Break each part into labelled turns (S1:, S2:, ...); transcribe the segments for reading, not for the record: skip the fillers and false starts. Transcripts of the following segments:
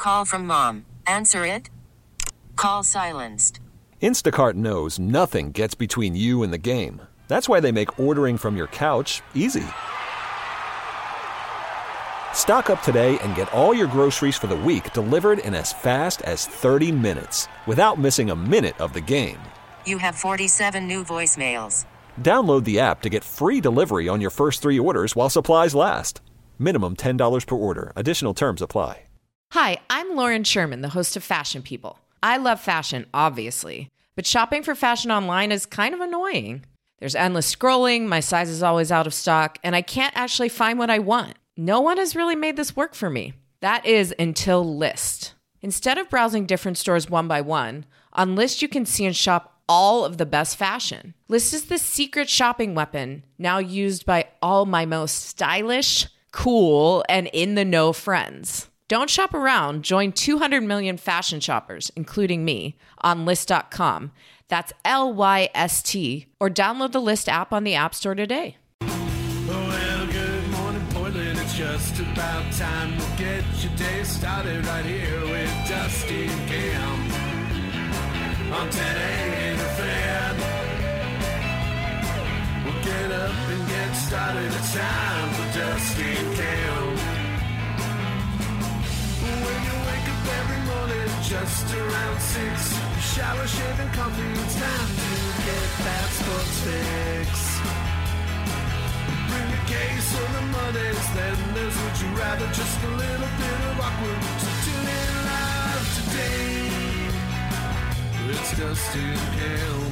S1: Call from mom. Answer it. Call silenced.
S2: Instacart knows nothing gets between you and the game. That's why they make ordering from your couch easy. Stock up today and get all your groceries for the week delivered in as fast as 30 minutes without missing a minute of the game.
S1: You have 47 new voicemails.
S2: Download the app to get free delivery on your first 3 orders while supplies last. Minimum $10 per order. Additional terms apply.
S3: Hi, I'm Lauren Sherman, the host of Fashion People. I love fashion, obviously, but shopping for fashion online is kind of annoying. There's endless scrolling, my size is always out of stock, and I can't actually find what I want. No one has really made this work for me. That is until Lyst. Instead of browsing different stores one by one, on Lyst you can see and shop all of the best fashion. Lyst is the secret shopping weapon now used by all my most stylish, cool, and in-the-know friends. Don't shop around. Join 200 million fashion shoppers, including me, on Lyst.com. That's Lyst, or download the Lyst app on the App Store today.
S4: Well, good morning, Portland. It's just about time to get your day started right here with Dusty and Cam on 10 a.m. The Fan. We'll get up and get started. It's time for Dusty and Cam. When you wake up every morning just around 6, shower, shave, and coffee, it's time to get that sports fix. Bring the case or the Mondays, then there's Would You Rather, just a little bit of awkward. So tune in live today. It's Dusty and Cam.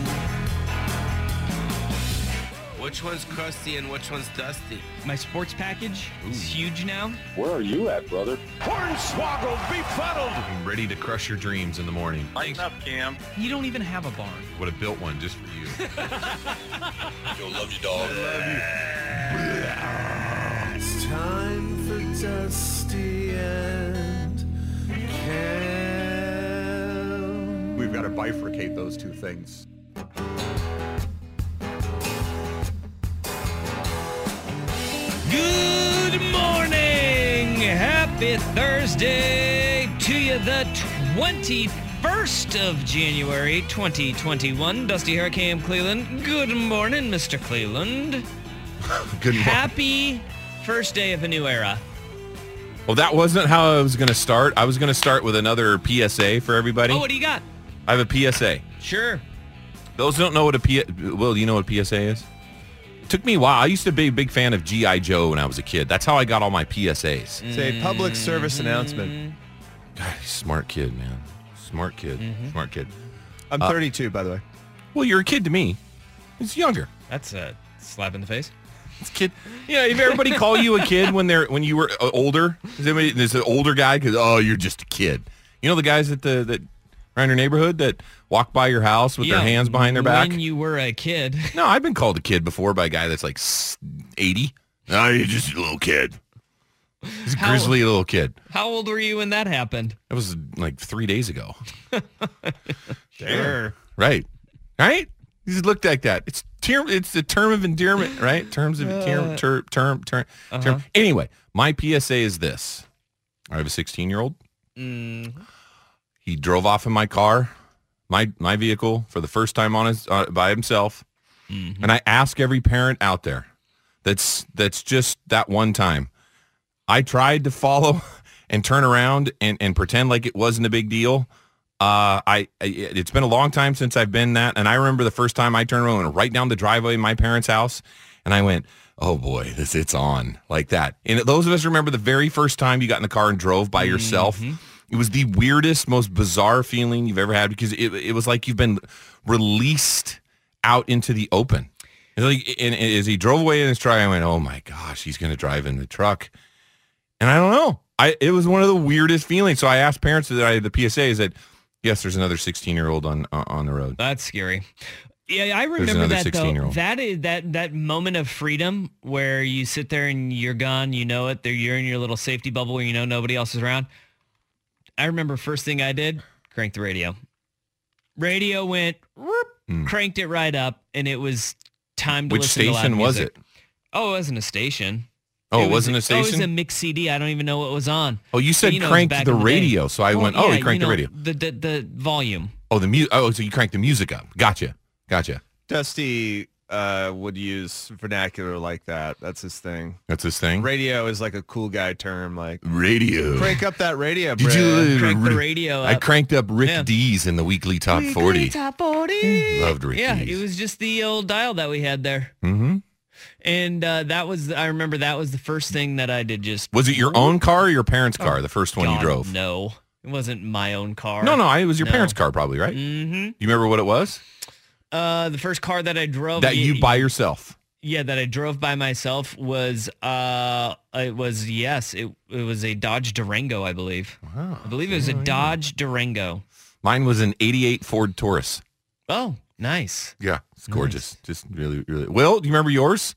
S5: Which one's crusty and which one's dusty?
S6: My sports package is huge now.
S7: Where are you at, brother?
S4: Hornswoggle, befuddled.
S8: I'm ready to crush your dreams in the morning.
S7: Lighten up, Cam.
S6: You don't even have a barn.
S8: Would have built one just for you.
S7: Yo, love you, dog.
S4: It's time for Dusty and Cam.
S9: We've got to bifurcate those two things.
S6: Good morning! Happy Thursday to you, the 21st of January, 2021. Dusty Hurricane Cleveland. Good morning, Mr. Cleveland.
S8: Good morning.
S6: Happy first day of a new era.
S8: Well, that wasn't how I was going to start. I was going to start with another PSA for everybody.
S6: Oh, what do you got?
S8: I have a PSA.
S6: Sure.
S8: Those who don't know what Will, do you know what PSA is? It took me a while. I used to be a big fan of G.I. Joe when I was a kid. That's how I got all my PSAs.
S10: It's a public service announcement.
S8: God, smart kid, man. Smart kid. Smart kid.
S10: I'm 32, by the way.
S8: Well, you're a kid to me. He's younger.
S6: That's a slap in the face.
S8: It's kid. Yeah, if everybody call you a kid when you were older, there's an older guy because you're just a kid. You know the guys that around your neighborhood that walk by your house with their hands behind their back?
S6: When you were a kid.
S8: No, I've been called a kid before by a guy that's like 80. Oh, you're just a little kid. He's a grizzly little kid.
S6: How old were you when that happened?
S8: That was like 3 days ago.
S6: Sure.
S8: Right. Right? He just looked like that. It's the term of endearment, right? Terms of term. Anyway, my PSA is this. I have a 16-year-old. He drove off in my car, my vehicle, for the first time by himself. And I ask every parent out there that's just that one time. I tried to follow and turn around and pretend like it wasn't a big deal. It's been a long time since I've been that, and I remember the first time I turned around and went right down the driveway of my parents' house, and I went, oh boy, it's on, like that. And those of us remember the very first time you got in the car and drove by yourself. It was the weirdest, most bizarre feeling you've ever had, because it was like you've been released out into the open. And as he drove away in his truck, I went, oh my gosh, he's going to drive in the truck. And I don't know. It was one of the weirdest feelings. So I asked parents the PSA is that, yes, there's another 16-year-old on the road.
S6: That's scary. Yeah, I remember that, though. That is that moment of freedom where you sit there and you're gone, you know it. You're in your little safety bubble where you know nobody else is around. I remember first thing I did, crank the radio. Radio went, whoop, cranked it right up, and it was time to listen to loud music.
S8: Which station was it?
S6: Oh, it wasn't a station.
S8: Oh, it wasn't a station?
S6: Oh, it was a mixed CD. I don't even know what was on.
S8: Oh, you said cranked the radio, so I went, he cranked the radio.
S6: The volume.
S8: Oh, so you cranked the music up. Gotcha.
S10: Dusty would use vernacular like that. That's his thing.
S8: That's his thing?
S10: Radio is like a cool guy term. Like
S8: radio.
S10: Crank up that radio,
S8: Did you
S6: crank the radio up?
S8: I cranked up Rick D's in the weekly top 40.
S6: Top 40.
S8: Loved Rick
S6: Yeah,
S8: D's.
S6: it was just the old dial that we had there.
S8: Mm-hmm.
S6: And I remember that was the first thing that I did. Was
S8: it your own car or your parents' car, the first one you drove?
S6: No, it wasn't my own car.
S8: No, it was your parents' car probably, right? Mm-hmm. You remember what it was?
S6: The first car that I drove.
S8: That you by yourself?
S6: Yeah, that I drove by myself was, it was a Dodge Durango, I believe.
S8: Wow.
S6: I believe it was a Dodge Durango.
S8: Mine was an 88 Ford Taurus.
S6: Oh, nice.
S8: Yeah, it's gorgeous. Nice. Just really, really. Will, do you remember yours?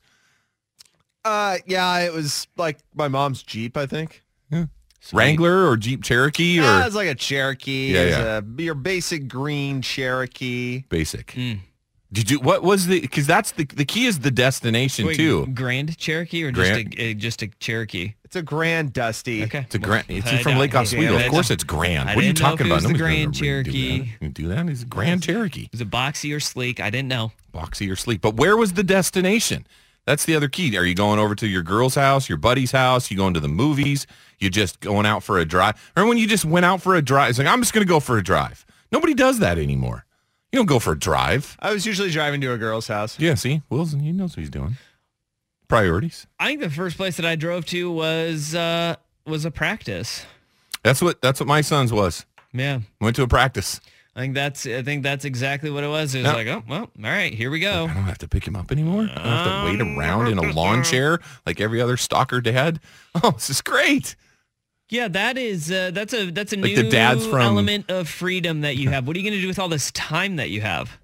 S10: Yeah, it was like my mom's Jeep, I think.
S8: Yeah. Wrangler or Jeep Cherokee?
S10: It was like a Cherokee.
S8: Yeah.
S10: Your basic green Cherokee.
S8: Basic. Did you? What was because that's the key is the destination too.
S6: Grand Cherokee or just a Cherokee?
S10: It's a Grand Dusty.
S6: Okay.
S8: It's a Grand. It's from Lake Oswego. Of course, it's Grand. What are you talking about?
S6: It was the Grand Cherokee.
S8: You do that? It's a Grand Cherokee.
S6: Was it boxy or sleek? I didn't know.
S8: Boxy or sleek. But where was the destination? That's the other key. Are you going over to your girl's house, your buddy's house? You going to the movies? You just going out for a drive? Remember when you just went out for a drive? It's like, I'm just going to go for a drive. Nobody does that anymore. You don't go for a drive.
S10: I was usually driving to a girl's house.
S8: Yeah, see? Wilson, he knows what he's doing. Priorities.
S6: I think the first place that I drove to was a practice.
S8: That's what my son's was.
S6: Yeah.
S8: Went to a practice.
S6: I think that's exactly what it was. It was like, oh, well, all right, here we go.
S8: I don't have to pick him up anymore. I don't have to wait around in a lawn chair like every other stalker dad. Oh, this is great.
S6: Yeah, that's a
S8: like
S6: new
S8: the dads from,
S6: element of freedom that you have. What are you going to do with all this time that you have?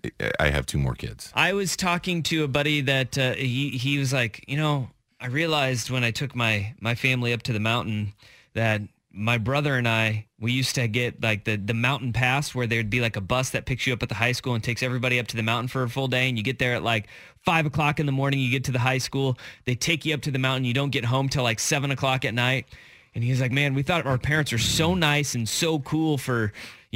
S8: I have 2 more kids.
S6: I was talking to a buddy that he was like, I realized when I took my family up to the mountain that my brother and I, we used to get like the mountain pass where there'd be like a bus that picks you up at the high school and takes everybody up to the mountain for a full day. And you get there at like 5 o'clock in the morning, you get to the high school, they take you up to the mountain. You don't get home till like 7 o'clock at night. And he's like, man, we thought our parents are so nice and so cool for,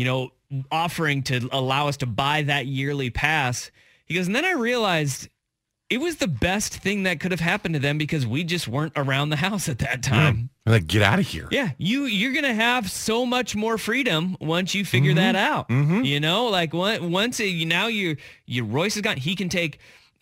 S6: offering to allow us to buy that yearly pass. He goes, and then I realized it was the best thing that could have happened to them because we just weren't around the house at that time.
S8: Yeah. Like, get out of here.
S6: Yeah, you're going to have so much more freedom once you figure that out.
S8: Mm-hmm.
S6: Like once your Royce is gone, he can take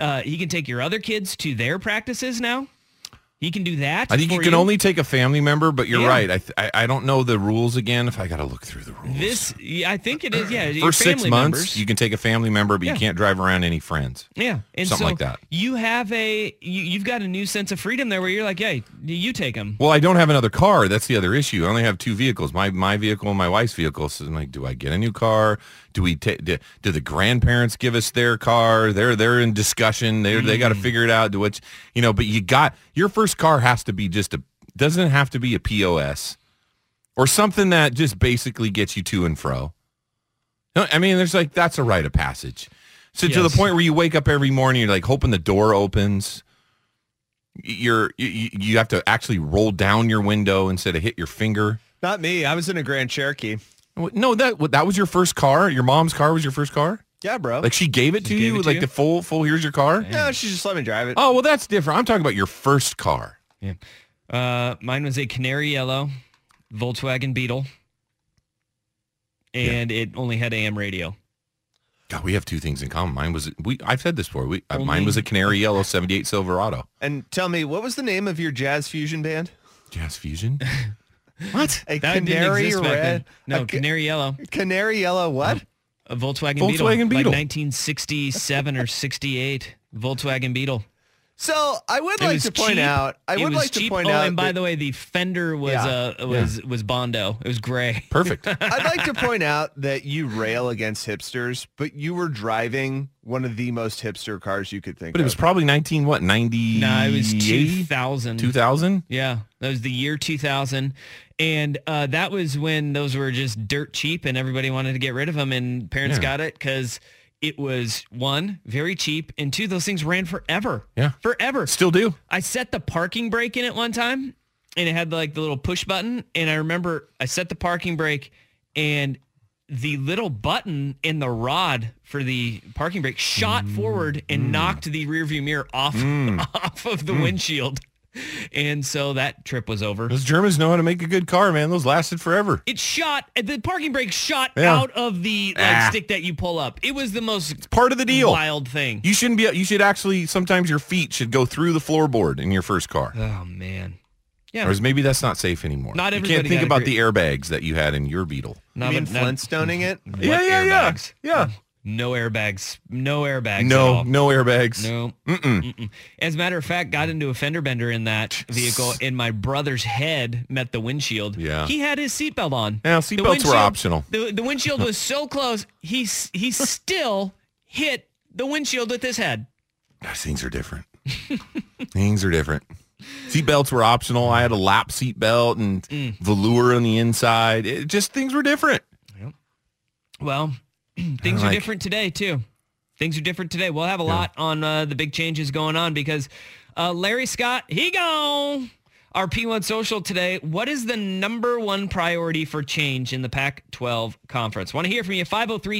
S6: your other kids to their practices now. He can do that.
S8: I think you can only take a family member, but you're right. I don't know the rules again. If I got to look through the rules,
S6: I think it is. Yeah,
S8: for 6 months,
S6: members.
S8: you can take a family member, but you can't drive around any friends.
S6: Yeah, and
S8: something like that.
S6: You have you've got a new sense of freedom there, where you're like, hey, you take them.
S8: Well, I don't have another car. That's the other issue. I only have 2 vehicles. My vehicle and my wife's vehicle. So I'm like, do I get a new car? Do the grandparents give us their car? They're in discussion. They got to figure it out. But you got your first car has to be doesn't have to be a POS or something that just basically gets you to and fro. No, I mean, there's like, that's a rite of passage. So to the point where you wake up every morning, you're like hoping the door opens. You have to actually roll down your window instead of hit your finger.
S10: Not me. I was in a Grand Cherokee.
S8: No, that was your first car? Your mom's car was your first car?
S10: Yeah, bro.
S8: Like she gave it to you? Like the full, here's your car?
S10: No, she just let me drive it.
S8: Oh, well, that's different. I'm talking about your first car.
S6: Yeah. Mine was a canary yellow Volkswagen Beetle. And it only had AM radio.
S8: God, we have 2 things in common. I've said this before. Mine was a canary yellow 78 Silverado.
S10: And tell me, what was the name of your jazz fusion band?
S8: Jazz fusion? What?
S10: A canary red?
S6: No, canary yellow.
S10: Canary yellow what?
S6: A Volkswagen Beetle. Like 1967 or 68 Volkswagen Beetle.
S10: So I would like to point out.
S6: And by the way, the fender was Bondo. It was gray.
S8: Perfect.
S10: I'd like to point out that you rail against hipsters, but you were driving one of the most hipster cars you could think of.
S8: But it was probably 90?
S6: No, it was 2000.
S8: 2000?
S6: Yeah, that was the year 2000. And that was when those were just dirt cheap and everybody wanted to get rid of them, and parents got it because It was, one, very cheap, and two, those things ran forever.
S8: Yeah.
S6: Forever.
S8: Still do.
S6: I set the parking brake in it one time, and it had like the little push button, and I remember I set the parking brake, and the little button in the rod for the parking brake shot forward and knocked the rearview mirror off of the windshield. And so that trip was over.
S8: Those Germans know how to make a good car, man. Those lasted forever.
S6: The parking brake shot out of the stick that you pull up. It was the most
S8: part of the deal.
S6: Wild thing.
S8: You should actually, sometimes your feet should go through the floorboard in your first car.
S6: Oh, man. Yeah.
S8: Or maybe that's not safe anymore.
S6: Not everybody.
S8: You can't think about the airbags that you had in your Beetle.
S10: You mean Flintstoning it?
S8: Yeah.
S6: No airbags. No airbags.
S8: No airbags.
S6: No. Mm-mm. As a matter of fact, got into a fender bender in that vehicle, and my brother's head met the windshield.
S8: Yeah.
S6: He had his seatbelt on.
S8: Yeah, seatbelts were optional.
S6: The windshield was so close, he still hit the windshield with his head.
S8: Gosh, things are different. Things are different. Seatbelts were optional. I had a lap seatbelt and velour on the inside. Things were different.
S6: Yep. Well, things are different today, too. Things are different today. We'll have a lot on the big changes going on because Larry Scott, he gone. Our P1 Social today, what is the number one priority for change in the Pac-12 Conference? Want to hear from you,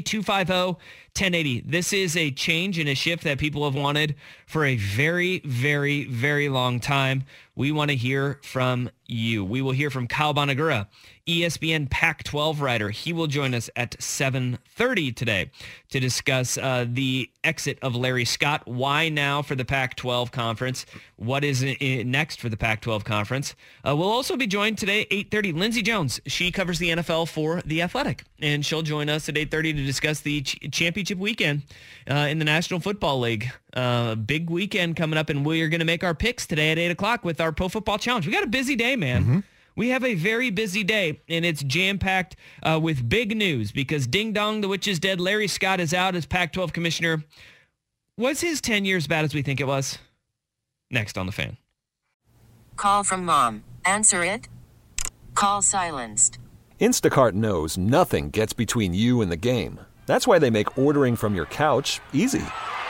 S6: 503-250-1080. This is a change and a shift that people have wanted for a very, very, very long time. We want to hear from you. We will hear from Kyle Bonagura, ESPN Pac-12 writer. He will join us at 7:30 today to discuss the exit of Larry Scott. Why now for the Pac-12 Conference? What is next for the Pac-12 Conference? We'll also be joined today, 8:30. Lindsey Jones. She covers the NFL for The Athletic, and she'll join us at 8:30 to discuss the championship weekend in the National Football League. Big weekend coming up, and we are going to make our picks today at 8 o'clock with our Pro Football Challenge. We got a busy day, man. Mm-hmm. We have a very busy day, and it's jam-packed with big news because ding dong, the witch is dead. Larry Scott is out as Pac-12 commissioner. Was his tenure as bad as we think it was? Next on The Fan.
S1: Call from mom. Answer it. Call silenced.
S2: Instacart knows nothing gets between you and the game. That's why they make ordering from your couch easy.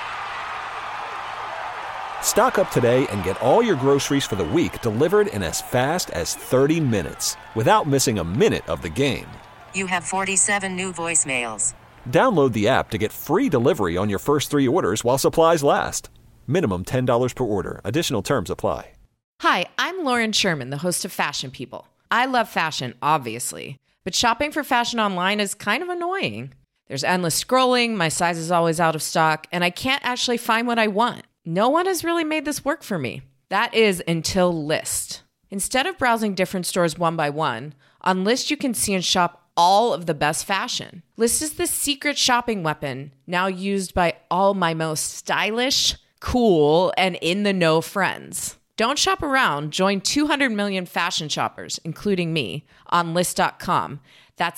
S2: Stock up today and get all your groceries for the week delivered in as fast as 30 minutes without missing a minute of the game.
S1: You have 47 new voicemails.
S2: Download the app to get free delivery on your first 3 orders while supplies last. Minimum $10 per order. Additional terms apply.
S3: Hi, I'm Lauren Sherman, the host of Fashion People. I love fashion, obviously, but shopping for fashion online is kind of annoying. There's endless scrolling, my size is always out of stock, and I can't actually find what I want. No one has really made this work for me. That is until Lyst. Instead of browsing different stores one by one, on Lyst you can see and shop all of the best fashion. Lyst is the secret shopping weapon now used by all my most stylish, cool, and in-the-know friends. Don't shop around. Join 200 million fashion shoppers, including me, on Lyst.com. That's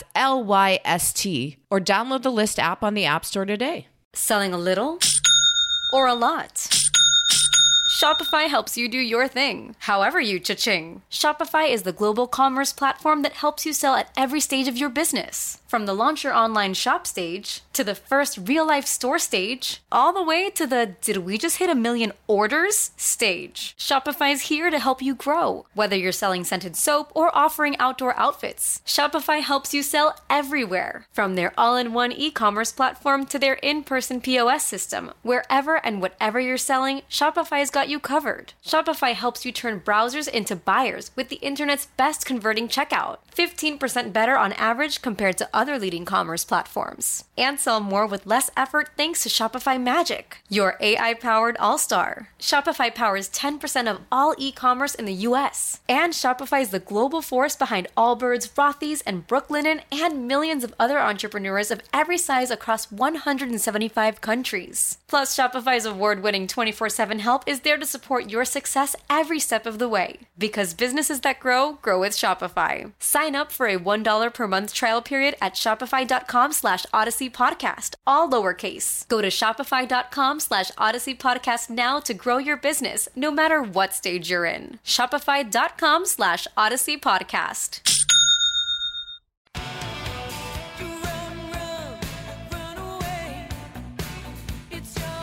S3: Lyst, or download the Lyst app on the App Store today.
S11: Selling a little or a lot? Shopify helps you do your thing, however you cha-ching. Shopify is the global commerce platform that helps you sell at every stage of your business. From the launch your online shop stage, to the first real-life store stage, all the way to the did we just hit 1 million orders stage. Shopify's here to help you grow. Whether you're selling scented soap or offering outdoor outfits, Shopify helps you sell everywhere. From their all-in-one e-commerce platform to their in-person POS system, wherever and whatever you're selling, Shopify's got you covered. Shopify helps you turn browsers into buyers with the internet's best converting checkout. 15% better on average compared to other leading commerce platforms. And sell more with less effort thanks to Shopify Magic, your AI-powered all-star. Shopify powers 10% of all e-commerce in the U.S. And Shopify is the global force behind Allbirds, Rothy's, and Brooklinen, and millions of other entrepreneurs of every size across 175 countries. Plus, Shopify's award-winning 24/7 help is there to support your success every step of the way. Because businesses that grow, grow with Shopify. Sign up for a $1 per month trial period at shopify.com/Odyssey Podcast, all lowercase. Go to shopify.com/Odyssey Podcast now to grow your business, no matter what stage you're in. Shopify.com/Odyssey Podcast.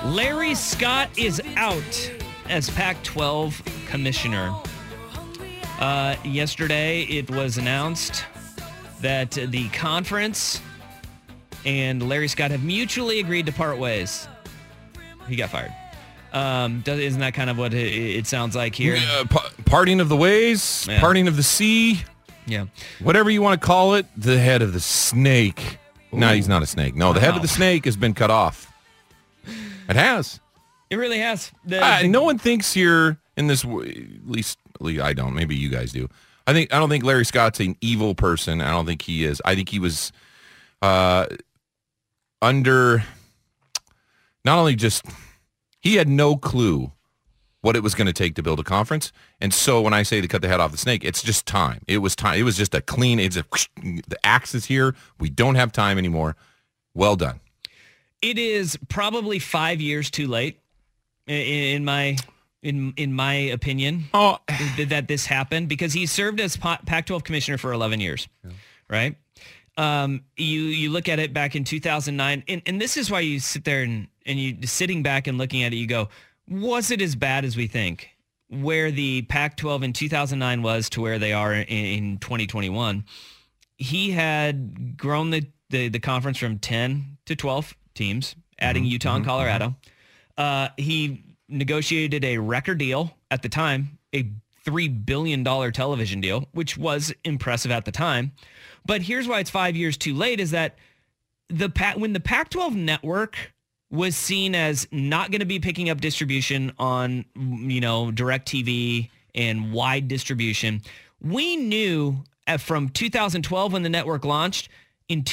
S6: Larry Scott is out as Pac-12 commissioner. Yesterday, it was announced that the conference and Larry Scott have mutually agreed to part ways. He got fired. Isn't that kind of what it sounds like here?
S8: Parting of the ways, parting of the sea.
S6: Yeah.
S8: Whatever you want to call it, the head of the snake. Ooh. No, he's not a snake. No, the head of the snake has been cut off. It has.
S6: It really has.
S8: No one thinks here in this, at least I don't. Maybe you guys do. I don't think Larry Scott's an evil person. I don't think he is. I think he was under, not only just, he had no clue what it was going to take to build a conference. And so when I say to cut the head off the snake, it's just time. It was time. It was just a clean, the axe is here. We don't have time anymore. Well done.
S6: It is probably 5 years too late in my opinion that this happened, because he served as Pac-12 commissioner for 11 years, right? You look at it back in 2009, and this is why you sit there and you sitting back and looking at it, you go, was it as bad as we think? Where the Pac-12 in 2009 was to where they are in 2021. He had grown the conference from 10 to 12 teams, adding Utah and Colorado. He negotiated a record deal at the time, a $3 billion television deal, which was impressive at the time. But here's why it's 5 years too late, is that when the Pac-12 network was seen as not going to be picking up distribution on, DirecTV and wide distribution, we knew from 2012 when the network launched, in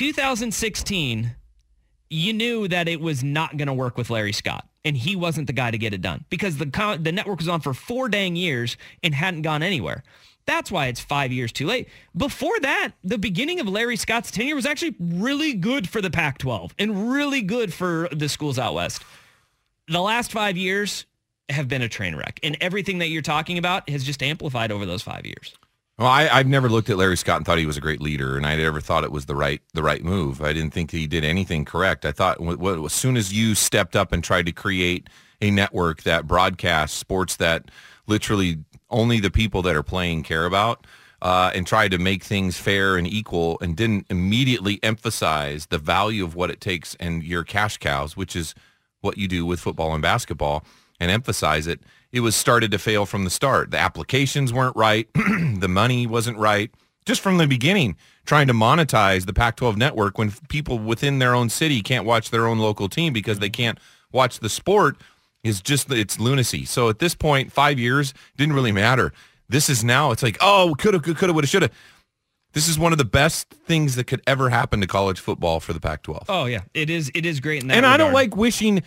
S6: 2016, you knew that it was not going to work with Larry Scott, and he wasn't the guy to get it done, because the network was on for 4 dang years and hadn't gone anywhere. That's why it's 5 years too late. Before that, the beginning of Larry Scott's tenure was actually really good for the Pac-12 and really good for the schools out west. The last 5 years have been a train wreck, and everything that you're talking about has just amplified over those 5 years.
S8: Well, I've never looked at Larry Scott and thought he was a great leader, and I never thought it was the right move. I didn't think he did anything correct. I thought as soon as you stepped up and tried to create a network that broadcasts sports that literally only the people that are playing care about, and tried to make things fair and equal, and didn't immediately emphasize the value of what it takes and your cash cows, which is what you do with football and basketball, and emphasize it, it was started to fail from the start. The applications weren't right. The money wasn't right. Just from the beginning, trying to monetize the Pac-12 network when people within their own city can't watch their own local team because they can't watch the sport is just, it's lunacy. So at this point, 5 years didn't really matter. This is now, it's like, oh, coulda, woulda, shoulda. This is one of the best things that could ever happen to college football for the Pac-12.
S6: Oh yeah, it is great in that
S8: and
S6: regard.
S8: I don't like wishing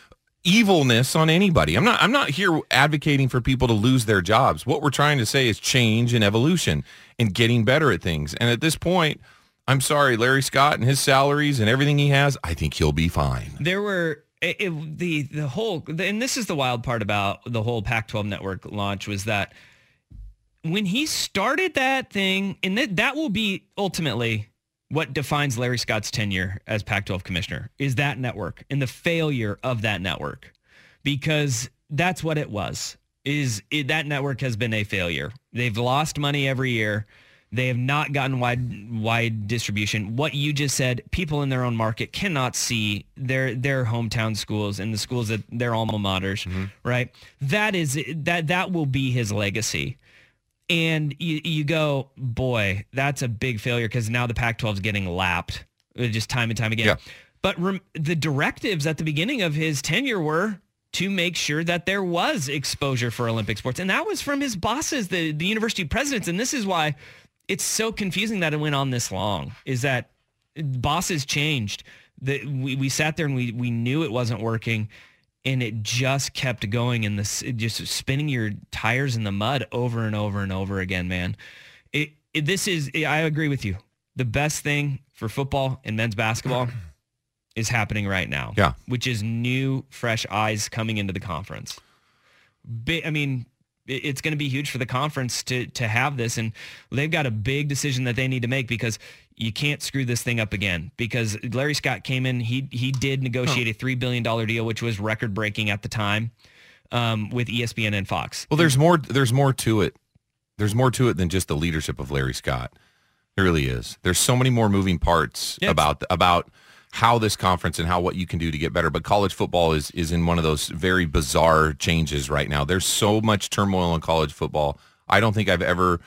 S8: evilness on anybody. I'm not here advocating for people to lose their jobs. What we're trying to say is change and evolution and getting better at things. And at this point, I'm sorry, Larry Scott and his salaries and everything he has, I think he'll be fine.
S6: There were the whole, and this is the wild part about the whole Pac-12 network launch, was that when he started that thing, and that will be ultimately what defines Larry Scott's tenure as Pac-12 commissioner, is that network and the failure of that network, because that's what it was. That network has been a failure. They've lost money every year. They have not gotten wide distribution. What you just said, people in their own market cannot see their hometown schools and the schools that their alma maters, right? That will be his legacy. And you go, boy, that's a big failure, because now the Pac-12 is getting lapped just time and time again. Yeah. But the directives at the beginning of his tenure were to make sure that there was exposure for Olympic sports. And that was from his bosses, the university presidents. And this is why it's so confusing that it went on this long, is that bosses changed. We sat there and we knew it wasn't working. And it just kept going, and just spinning your tires in the mud over and over and over again, man. I agree with you. The best thing for football and men's basketball is happening right now.
S8: Yeah.
S6: Which is new, fresh eyes coming into the conference. it's going to be huge for the conference to have this. And they've got a big decision that they need to make, because you can't screw this thing up again, because Larry Scott came in, he did negotiate a $3 billion deal, which was record breaking at the time, with ESPN and Fox.
S8: Well, there's more to it. There's more to it than just the leadership of Larry Scott. There really is. There's so many more moving parts about how this conference and what you can do to get better. But college football is in one of those very bizarre changes right now. There's so much turmoil in college football. I don't think I've ever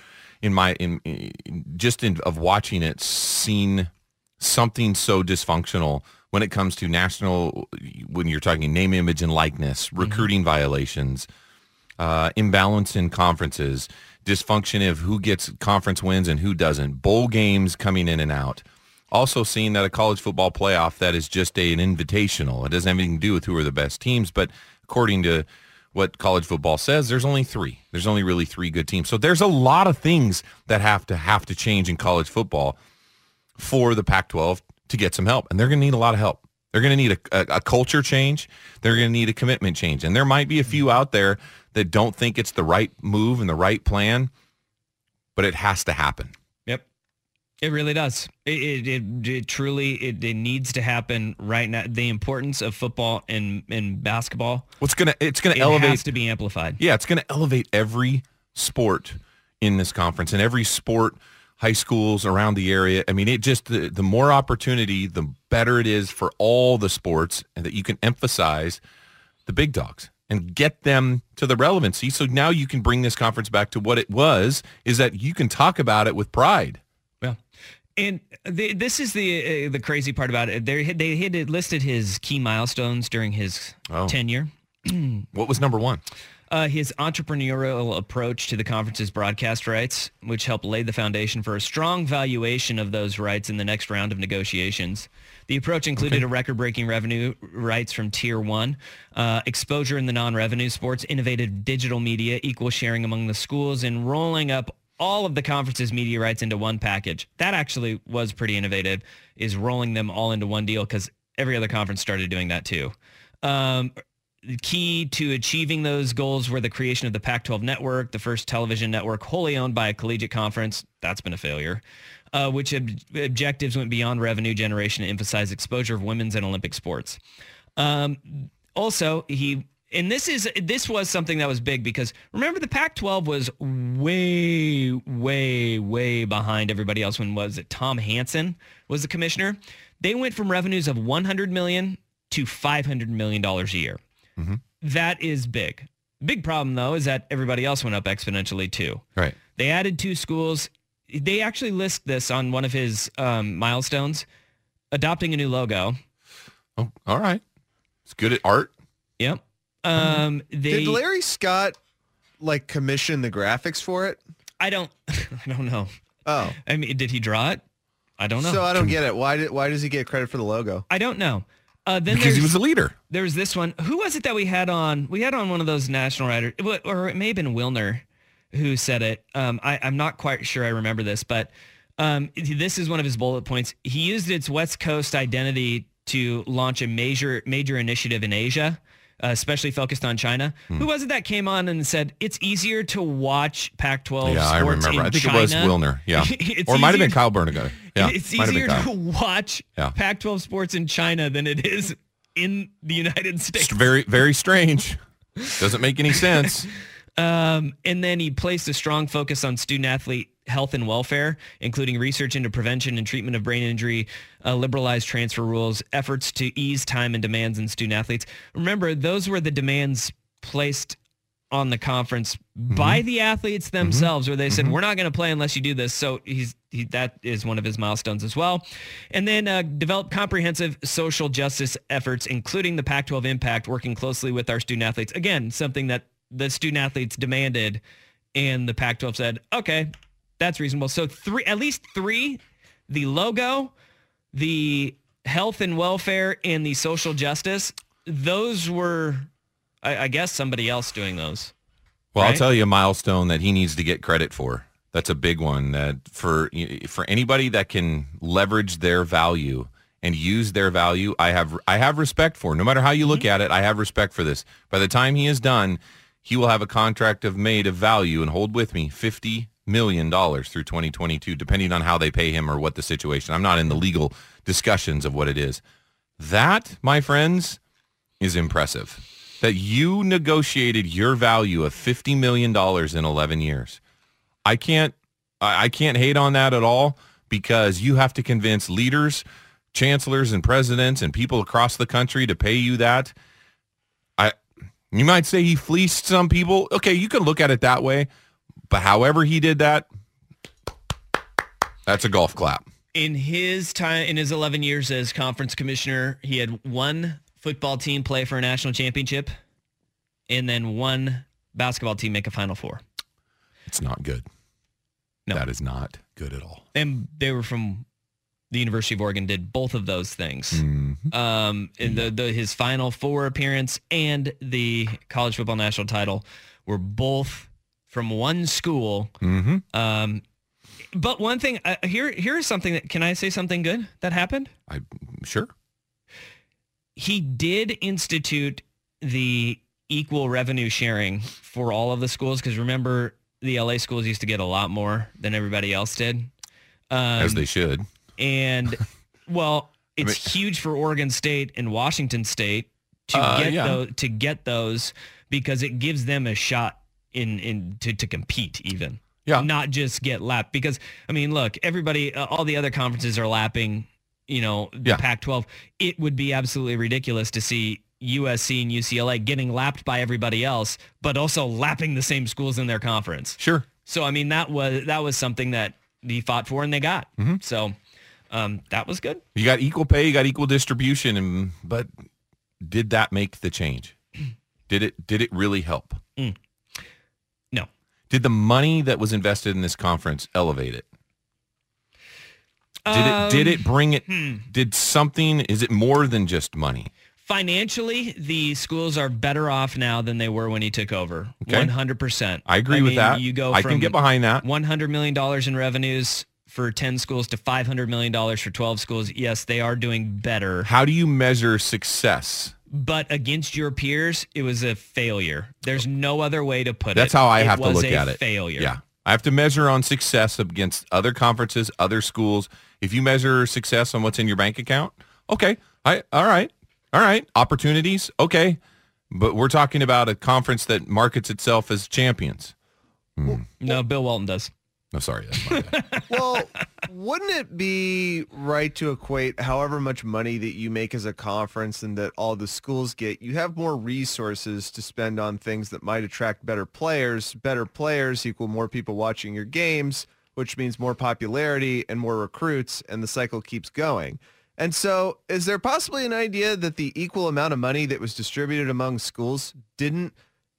S8: of watching it seen something so dysfunctional when it comes to when you're talking name, image, and likeness, recruiting violations, imbalance in conferences, dysfunction of who gets conference wins and who doesn't, bowl games coming in and out. Also seeing that a college football playoff that is just an invitational. It doesn't have anything to do with who are the best teams, but according to what college football says, there's only three. There's only really three good teams. So there's a lot of things that have to change in college football for the Pac-12 to get some help. And they're going to need a lot of help. They're going to need a culture change. They're going to need a commitment change. And there might be a few out there that don't think it's the right move and the right plan, but it has to happen.
S6: Yep. It really does. It truly needs to happen right now. The importance of football and basketball.
S8: It's going to elevate.
S6: It has to be amplified.
S8: Yeah, it's going to elevate every sport in this conference and every sport, high schools around the area. I mean, the more opportunity, the better it is for all the sports, and that you can emphasize the big dogs and get them to the relevancy. So now you can bring this conference back to what it was, is that you can talk about it with pride.
S6: Yeah. And this is the crazy part about it. They had listed his key milestones during his tenure.
S8: What was number one?
S6: His entrepreneurial approach to the conference's broadcast rights, which helped lay the foundation for a strong valuation of those rights in the next round of negotiations. The approach included a record-breaking revenue rights from Tier 1, exposure in the non-revenue sports, innovative digital media, equal sharing among the schools, and rolling up all of the conference's media rights into one package. That actually was pretty innovative, is rolling them all into one deal, because every other conference started doing that too. The key to achieving those goals were the creation of the Pac-12 network, the first television network wholly owned by a collegiate conference. That's been a failure. Which objectives went beyond revenue generation to emphasize exposure of women's and Olympic sports. Also, this was something that was big, because remember, the Pac-12 was way, way, way behind everybody else. When was it? Tom Hansen was the commissioner. They went from revenues of $100 million to $500 million a year. Mm-hmm. That is big. Big problem, though, is that everybody else went up exponentially too.
S8: Right.
S6: They added 2 schools. They actually list this on one of his milestones, adopting a new logo.
S8: Oh, all right. It's good at art.
S6: Yep.
S10: Did Larry Scott commission the graphics for it?
S6: I don't know.
S10: Oh,
S6: I mean, did he draw it? I don't know.
S10: So I don't get it. Why does he get credit for the logo?
S6: I don't know.
S8: Because he was the leader.
S6: There was this one. Who was it that we had on? We had on one of those national writers, or it may have been Wilner who said it. I'm not quite sure I remember this, but this is one of his bullet points. He used its West Coast identity to launch a major initiative in Asia, especially focused on China. Who was it that came on and said, it's easier to watch Pac-12 sports
S8: I remember.
S6: in
S8: I think
S6: China.
S8: It was Wilner. Yeah. Or it might have been Kyle Berniger. Yeah.
S6: It's easier to watch Pac-12 sports in China than it is in the United States.
S8: It's very, very strange. Doesn't make any sense.
S6: And then he placed a strong focus on student-athlete health and welfare, including research into prevention and treatment of brain injury, liberalized transfer rules, efforts to ease time and demands in student-athletes. Remember, those were the demands placed on the conference by the athletes themselves, where they said, we're not going to play unless you do this. So that is one of his milestones as well. And then develop comprehensive social justice efforts, including the Pac-12 Impact, working closely with our student-athletes. Again, something that the student-athletes demanded, and the Pac-12 said, okay, that's reasonable. So at least three, the logo, the health and welfare, and the social justice, those were, I guess, somebody else doing those.
S8: Well, right? I'll tell you a milestone that he needs to get credit for. That's a big one, that for anybody that can leverage their value and use their value, I have respect for. No matter how you look at it, I have respect for this. By the time he is done, he will have a contract made of value, and hold with me, $50 million through 2022, depending on how they pay him or what the situation. I'm not in the legal discussions of what it is. That, my friends, is impressive. That you negotiated your value of $50 million in 11 years. I can't hate on that at all, because you have to convince leaders, chancellors and presidents and people across the country to pay you that. You might say he fleeced some people. Okay, you can look at it that way. But however he did that, that's a golf clap.
S6: In his time, in his 11 years as conference commissioner, he had one football team play for a national championship and then one basketball team make a Final Four.
S8: It's not good. No. That is not good at all.
S6: And they were from the University of Oregon, did both of those things. Mm-hmm. In his Final Four appearance and the college football national title were both from one school. Mm-hmm. But one thing, here is something that, can I say something good that happened?
S8: Sure.
S6: He did institute the equal revenue sharing for all of the schools, because remember, the LA schools used to get a lot more than everybody else did.
S8: As they should.
S6: And, well, it's huge for Oregon State and Washington State to get those, because it gives them a shot to compete even. Yeah. Not just get lapped. Because, I mean, look, everybody, all the other conferences are lapping, the Pac-12. It would be absolutely ridiculous to see USC and UCLA getting lapped by everybody else, but also lapping the same schools in their conference.
S8: Sure.
S6: So, I mean, that was something that he fought for and they got. Mm-hmm. So that was good.
S8: You got equal pay, you got equal distribution, but did that make the change? Did it really help?
S6: No.
S8: Did the money that was invested in this conference elevate it? Did it bring it? Did something? Is it more than just money?
S6: Financially, the schools are better off now than they were when he took over. Okay. 100%.
S8: I agree with that. I can get behind that.
S6: $100 million in revenues for 10 schools to $500 million for 12 schools. Yes, they are doing better.
S8: How do you measure success?
S6: But against your peers, it was a failure. There's no other way to put it.
S8: That's how I have to look at it.
S6: Failure.
S8: Yeah. I have to measure on success against other conferences, other schools. If you measure success on what's in your bank account, okay. All right. Opportunities, okay. But we're talking about a conference that markets itself as champions.
S6: No, Bill Walton does.
S8: No, sorry. That's my bad.
S10: Well, wouldn't it be right to equate however much money that you make as a conference and that all the schools get, you have more resources to spend on things that might attract better players equal more people watching your games, which means more popularity and more recruits, and the cycle keeps going. And so is there possibly an idea that the equal amount of money that was distributed among schools didn't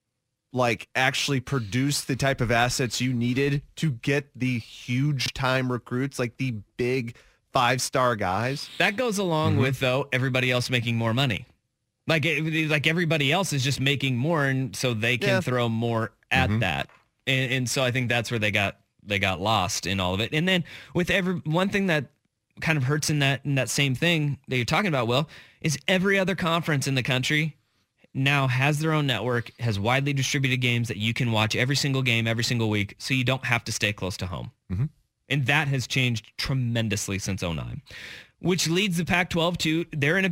S10: actually produce the type of assets you needed to get the huge time recruits, like the big 5-star guys?
S6: That goes along with, though, everybody else making more money. Like everybody else is just making more, and so they can throw more at that. And so I think that's where they got lost in all of it. And then with one thing that kind of hurts in that same thing that you're talking about, Will, is every other conference in the country now has their own network, has widely distributed games that you can watch every single game, every single week, so you don't have to stay close to home. Mm-hmm. And that has changed tremendously since 2009, which leads the Pac-12 to, they have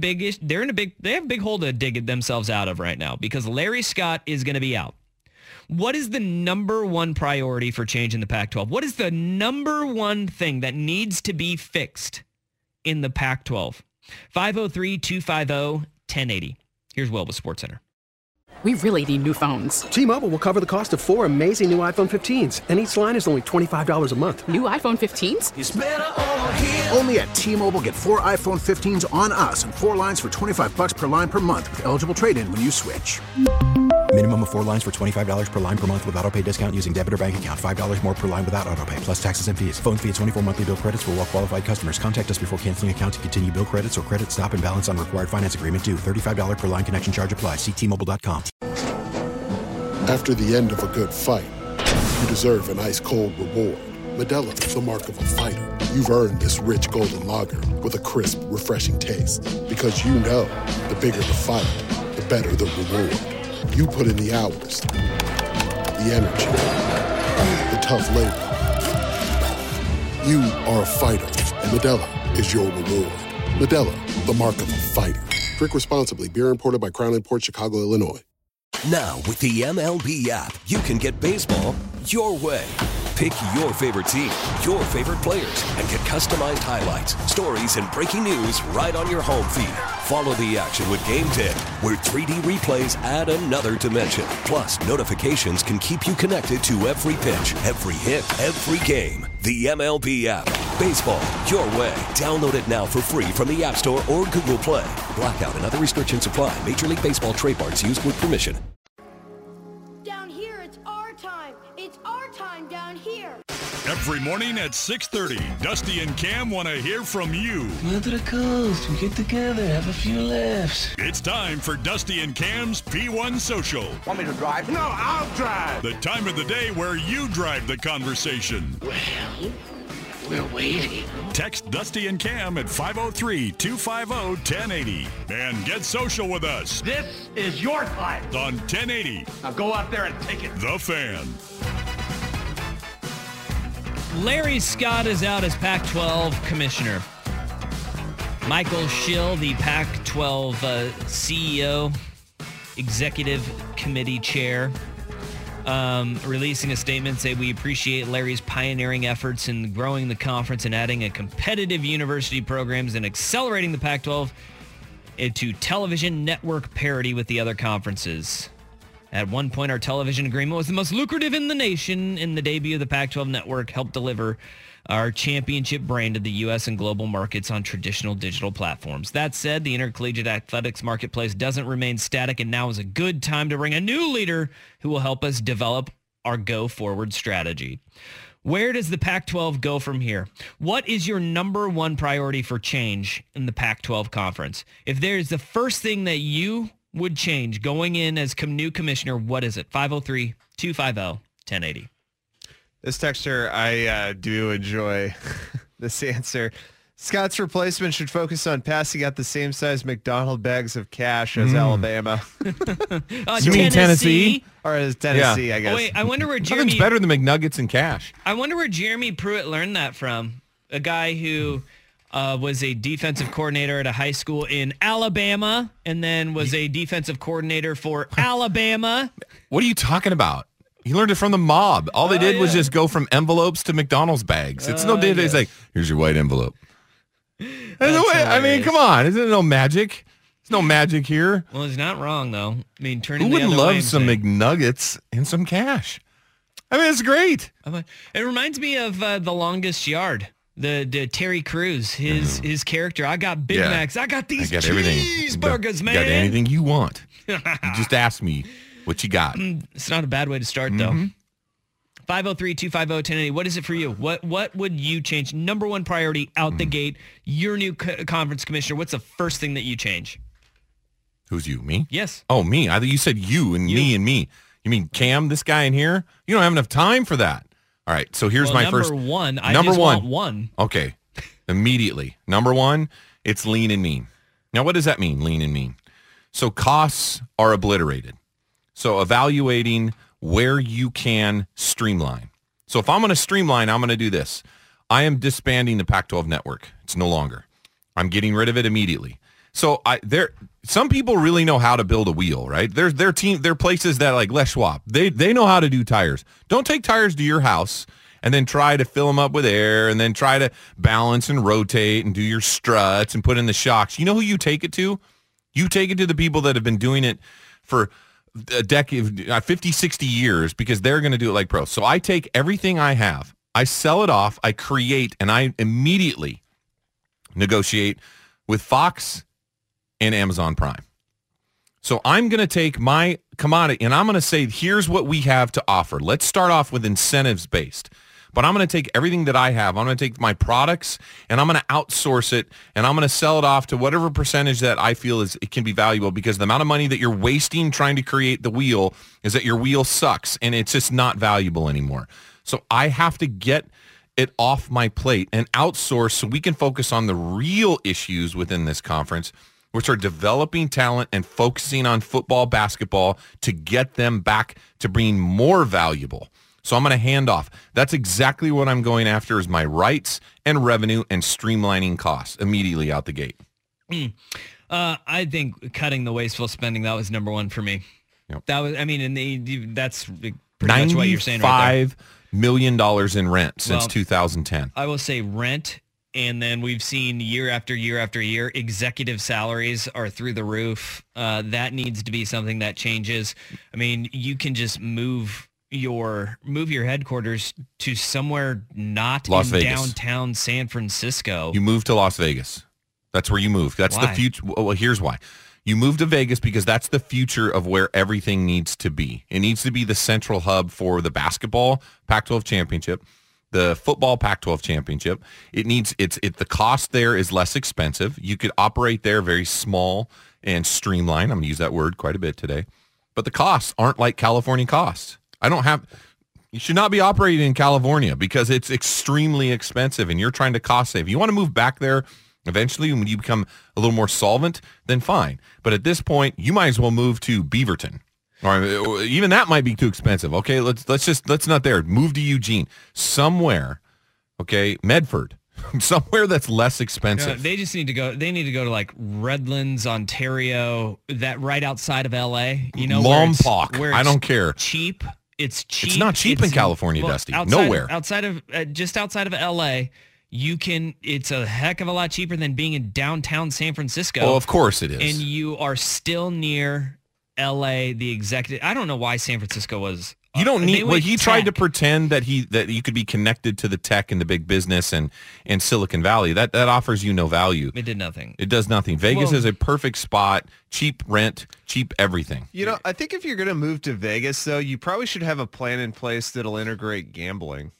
S6: a big hole to dig themselves out of right now, because Larry Scott is going to be out. What is the number one priority for change in the Pac-12? What is the number one thing that needs to be fixed in the Pac-12? 503-250-1080. Here's Will with SportsCenter.
S12: We really need new phones.
S13: T-Mobile will cover the cost of 4 amazing new iPhone 15s, and each line is only $25 a month.
S12: New iPhone 15s?
S14: It's better over here. Only at T-Mobile, get 4 iPhone 15s on us and 4 lines for $25 per line per month with eligible trade-in when you switch.
S15: Minimum of 4 lines for $25 per line per month with autopay discount using debit or bank account. $5 more per line without autopay, plus taxes and fees. Phone fee at 24 monthly bill credits for well-qualified customers. Contact us before canceling account to continue bill credits or credit stop and balance on required finance agreement due. $35 per line connection charge applies. See T-Mobile.com.
S16: After the end of a good fight, you deserve an ice-cold reward. Modelo is the mark of a fighter. You've earned this rich golden lager with a crisp, refreshing taste. Because you know, the bigger the fight, the better the reward. You put in the hours, the energy, the tough labor. You are a fighter, and Modelo is your reward. Modelo, the mark of a fighter. Drink responsibly. Beer imported by Crown Imports, Chicago, Illinois.
S17: Now, with the MLB app, you can get baseball your way. Pick your favorite team, your favorite players, and get customized highlights, stories, and breaking news right on your home feed. Follow the action with Game 10, where 3D replays add another dimension. Plus, notifications can keep you connected to every pitch, every hit, every game. The MLB app. Baseball your way. Download it now for free from the App Store or Google Play. Blackout and other restrictions apply. Major League Baseball trademarks used with permission.
S18: Down here, it's our time. It's our time down here.
S19: Every morning at 6:30, Dusty and Cam want to hear from you.
S20: Come out to the coast. We get together, have a few laughs.
S19: It's time for Dusty and Cam's P1 Social.
S7: Want me to drive? No, I'll drive.
S19: The time of the day where you drive the conversation.
S20: Well, we're waiting.
S19: Text Dusty and Cam at 503-250-1080 and get social with us.
S7: This is your time.
S19: On 1080.
S7: Now go out there and take it.
S19: The Fan.
S6: Larry Scott is out as Pac-12 commissioner. Michael Schill, the Pac-12 CEO, executive committee chair, releasing a statement saying we appreciate Larry's pioneering efforts in growing the conference and adding a competitive university programs and accelerating the Pac-12 into television network parity with the other conferences. At one point, our television agreement was the most lucrative in the nation, and the debut of the Pac-12 network helped deliver our championship brand to the U.S. and global markets on traditional digital platforms. That said, the intercollegiate athletics marketplace doesn't remain static, and now is a good time to bring a new leader who will help us develop our go-forward strategy. Where does the Pac-12 go from here? What is your number one priority for change in the Pac-12 conference? If there's the first thing that you would change going in as new commissioner, what is it? 503-250-1080.
S10: This texter, I do enjoy this answer. Scott's replacement should focus on passing out the same size McDonald bags of cash as Alabama.
S8: You mean Tennessee?
S10: Or as Tennessee,
S8: Yeah.
S10: I guess.
S6: Oh, wait, I wonder where Jeremy...
S8: Nothing's better than McNuggets and cash.
S6: I wonder where Jeremy Pruitt learned that from. A guy who was a defensive coordinator at a high school in Alabama and then was a defensive coordinator for Alabama.
S8: What are you talking about? He learned it from the mob. All they did was just go from envelopes to McDonald's bags. It's no day. It's like, here's your white envelope. I mean, come on. Isn't it no magic? There's no magic here.
S6: Well, he's not wrong, though. I mean, turning
S8: Who
S6: the
S8: wouldn't
S6: other way
S8: love
S6: and
S8: some
S6: saying-
S8: McNuggets and some cash? I mean, it's great.
S6: It reminds me of The Longest Yard. The Terry Crews, his character. I got Big Macs. I got these cheeseburgers, man.
S8: You got anything you want. You just ask me what you got.
S6: It's not a bad way to start, though. 503-250-1080. What is it for you? What would you change? Number one priority out the gate. Your new conference commissioner. What's the first thing that you change?
S8: Who's you? Me?
S6: Yes.
S8: Oh, me. I thought you said you and me and me. You mean Cam, this guy in here? You don't have enough time for that. All right, so here's my first.
S6: Number one. I just want one.
S8: Okay, immediately. Number one, it's lean and mean. Now, what does that mean, lean and mean? So costs are obliterated. So evaluating where you can streamline. So if I'm going to streamline, I'm going to do this. I am disbanding the Pac-12 network. It's no longer. I'm getting rid of it immediately. So some people really know how to build a wheel, right? There are places that like Les Schwab. They know how to do tires. Don't take tires to your house and then try to fill them up with air and then try to balance and rotate and do your struts and put in the shocks. You know who you take it to? You take it to the people that have been doing it for a decade, 50, 60 years, because they're going to do it like pros. So I take everything I have, I sell it off, I create, and I immediately negotiate with Fox and Amazon Prime. So I'm going to take my commodity and I'm going to say, here's what we have to offer. Let's start off with incentives based. But I'm going to take everything that I have. I'm going to take my products and I'm going to outsource it and I'm going to sell it off to whatever percentage that I feel it can be valuable, because the amount of money that you're wasting trying to create the wheel is that your wheel sucks and it's just not valuable anymore. So I have to get it off my plate and outsource so we can focus on the real issues within this conference, which are developing talent and focusing on football, basketball to get them back to being more valuable. So I'm going to hand off. That's exactly what I'm going after, is my rights and revenue and streamlining costs immediately out the gate.
S6: I think cutting the wasteful spending, that was number one for me.
S8: Yep.
S6: That was, I mean, and that's pretty much what you're saying right there.
S8: $95 million in rent since 2010.
S6: I will say rent, and then we've seen year after year after year, executive salaries are through the roof. That needs to be something that changes. I mean, you can just move your headquarters to somewhere not
S8: Las
S6: in
S8: Vegas.
S6: downtown San Francisco.
S8: You move to Las Vegas. That's where you move. That's
S6: Why?
S8: the future. Well, here's why. You move to Vegas because that's the future of where everything needs to be. It needs to be the central hub for the basketball Pac-12 championship, the football Pac-12 championship. The cost there is less expensive. You could operate there very small and streamlined. I'm going to use that word quite a bit today. But the costs aren't like California costs. You should not be operating in California because it's extremely expensive and you're trying to cost save. You want to move back there eventually when you become a little more solvent, then fine. But at this point, you might as well move to Beaverton. Or even that might be too expensive. Okay, let's not there. Move to Eugene. Somewhere, okay, Medford. Somewhere that's less expensive.
S6: They just need to go. They need to go to like Redlands, Ontario, that right outside of LA. You know,
S8: Lompoc.
S6: Where
S8: I don't care.
S6: Cheap. It's cheap.
S8: It's not cheap in California, Dusty. Nowhere.
S6: Outside of just outside of LA, it's a heck of a lot cheaper than being in downtown San Francisco.
S8: Well, of course it is.
S6: And you are still near LA, the executive. I don't know why San Francisco was.
S8: You don't need. Well, he tried to pretend that you could be connected to the tech and the big business and Silicon Valley. That offers you no value.
S6: It did nothing.
S8: It does nothing. Vegas is a perfect spot. Cheap rent, cheap everything.
S10: You know, I think if you're going to move to Vegas, though, you probably should have a plan in place that'll integrate gambling.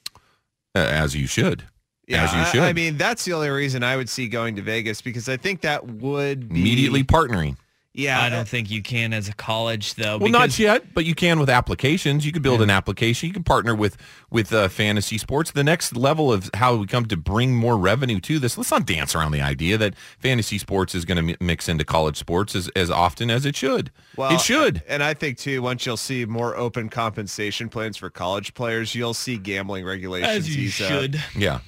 S8: As you should.
S10: Yeah,
S8: as you should.
S10: I mean, that's the only reason I would see going to Vegas, because I think that would be...
S8: Immediately partnering.
S10: Yeah.
S6: I don't think you can as a college, though.
S8: Well, not yet, but you can with applications. You can build an application. You can partner with fantasy sports. The next level of how we come to bring more revenue to this, let's not dance around the idea that fantasy sports is going to mix into college sports as often as it should.
S10: Well,
S8: it should.
S10: And I think, too, once you'll see more open compensation plans for college players, you'll see gambling regulations.
S6: As you should.
S8: Yeah.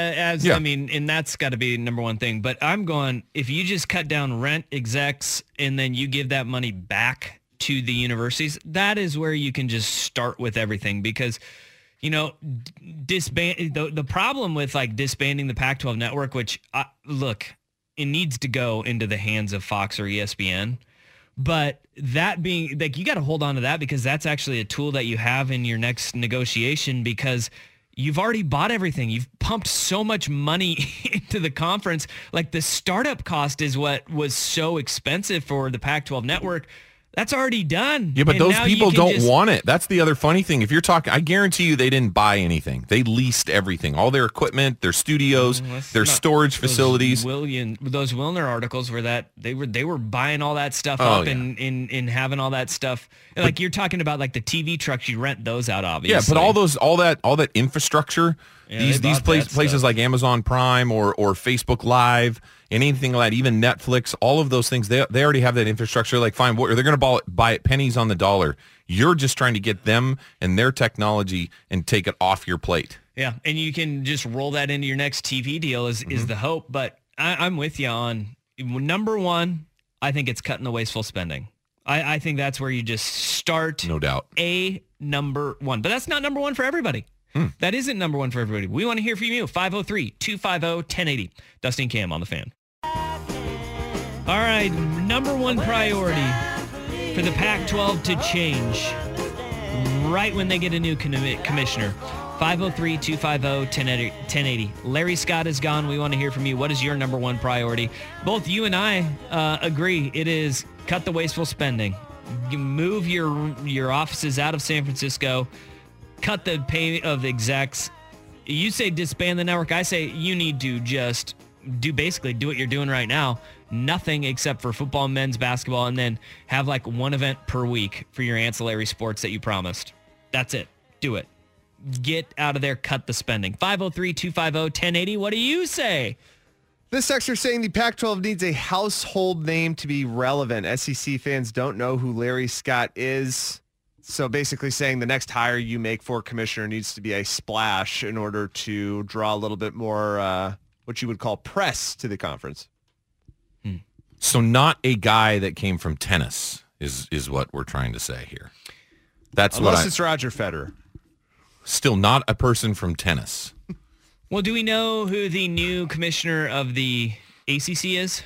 S6: I mean, and that's got to be the number one thing. But I'm going, if you just cut down rent, execs, and then you give that money back to the universities, that is where you can just start with everything. Because, you know, the problem with like disbanding the Pac-12 network, which look, it needs to go into the hands of Fox or ESPN. But that being like, you got to hold on to that, because that's actually a tool that you have in your next negotiation, because you've already bought everything. You've pumped so much money into the conference. Like, the startup cost is what was so expensive for the Pac-12 network. That's already done.
S8: Yeah, but
S6: and
S8: those people don't want it. That's the other funny thing. If you're talking, I guarantee you they didn't buy anything. They leased everything. All their equipment, their studios, their storage facilities.
S6: Those Wilner articles were that they were buying all that stuff up and having all that stuff. Like, you're talking about like the TV trucks, you rent those out, obviously.
S8: Yeah, but all that infrastructure, these places like Amazon Prime or Facebook Live, and anything like that, even Netflix, all of those things, they already have that infrastructure. Like, fine, they're going to buy it pennies on the dollar. You're just trying to get them and their technology and take it off your plate.
S6: Yeah, and you can just roll that into your next TV deal is the hope. But I'm with you on number one. I think it's cutting the wasteful spending. I think that's where you just start.
S8: No doubt.
S6: Number one. But that's not number one for everybody. That isn't number one for everybody. We want to hear from you. 503-250-1080. Dusty and Cam on the Fan. All right, number one priority for the Pac-12 to change right when they get a new commissioner. 503-250-1080. Larry Scott is gone. We want to hear from you. What is your number one priority? Both you and I agree. It is cut the wasteful spending. Move your offices out of San Francisco. Cut the pay of execs. You say disband the network. I say you need to just do what you're doing right now. Nothing except for football, men's basketball, and then have like one event per week for your ancillary sports that you promised. That's it. Do it. Get out of there. Cut the spending. 503-250-1080. What do you say?
S10: This texter saying the Pac-12 needs a household name to be relevant. SEC fans don't know who Larry Scott is. So basically saying the next hire you make for commissioner needs to be a splash in order to draw a little bit more what you would call press to the conference.
S8: So not a guy that came from tennis is what we're trying to say here. That's
S10: Unless it's Roger Federer.
S8: Still not a person from tennis.
S6: Well, do we know who the new commissioner of the ACC is?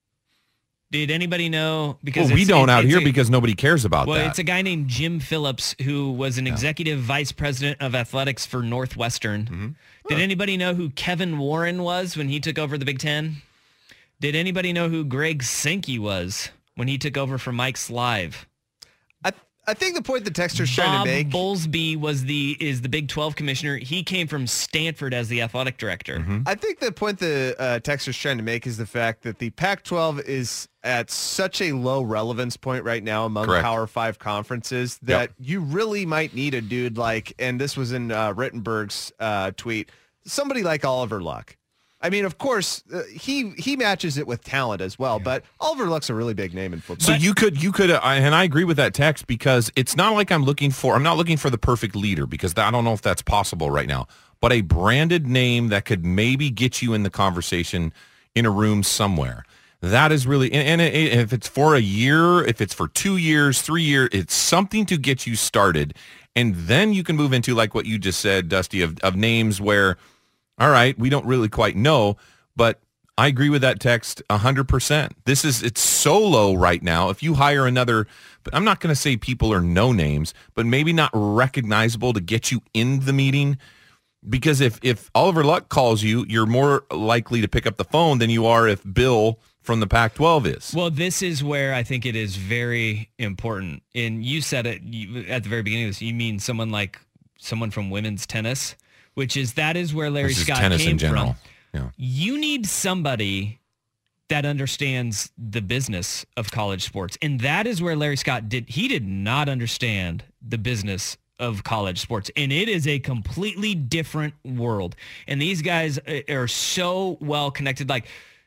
S6: Did anybody know? Because
S8: we don't out here because nobody cares about that.
S6: Well, it's a guy named Jim Phillips who was an executive vice president of athletics for Northwestern. Mm-hmm. Did anybody know who Kevin Warren was when he took over the Big Ten? Did anybody know who Greg Sankey was when he took over for Mike Slive?
S10: I think the point the texter's trying to make...
S6: Bob Bowlesby is the Big 12 commissioner. He came from Stanford as the athletic director.
S10: Mm-hmm. I think the point the texter's trying to make is the fact that the Pac-12 is at such a low relevance point right now among Power 5 conferences that you really might need a dude like, and this was in Rittenberg's tweet, somebody like Oliver Luck. I mean, of course, he matches it with talent as well, but Oliver Luck's a really big name in football.
S8: So you could, and I agree with that text because it's not like I'm not looking for the perfect leader because I don't know if that's possible right now, but a branded name that could maybe get you in the conversation in a room somewhere. That is really, and if it's for a year, if it's for 2 years, 3 years, it's something to get you started. And then you can move into like what you just said, Dusty, of names where, all right, we don't really quite know, but I agree with that text 100%. It's so low right now. If you hire another, but I'm not going to say people are no names, but maybe not recognizable to get you in the meeting, because if Oliver Luck calls you, you're more likely to pick up the phone than you are if Bill from the Pac-12 is.
S6: Well, this is where I think it is very important. And you said it at the very beginning of this, you mean someone from women's tennis, that is where Larry Scott came from.
S8: Yeah.
S6: You need somebody that understands the business of college sports. And that is where Larry Scott did not understand the business of college sports. And it is a completely different world. And these guys are so well connected. Like,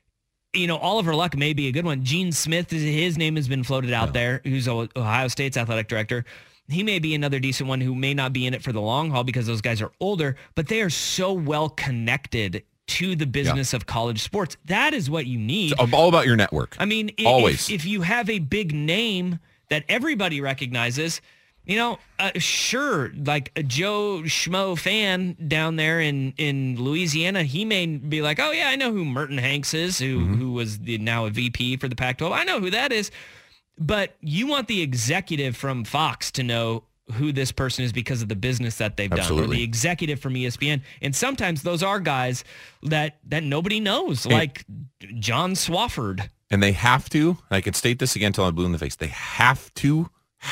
S6: Oliver Luck may be a good one. Gene Smith, his name has been floated out there, who's Ohio State's athletic director. He may be another decent one who may not be in it for the long haul because those guys are older, but they are so well connected to the business of college sports. That is what you need.
S8: It's all about your network.
S6: I mean,
S8: always.
S6: If you have a big name that everybody recognizes, sure, like a Joe Schmo fan down there in Louisiana, he may be like, oh yeah, I know who Merton Hanks is, who was now a VP for the Pac-12. I know who that is. But you want the executive from Fox to know who this person is because of the business that they've done, or the executive from ESPN. And sometimes those are guys that nobody knows, like John Swofford.
S8: And they have to, I can state this again until I'm blue in the face, they have to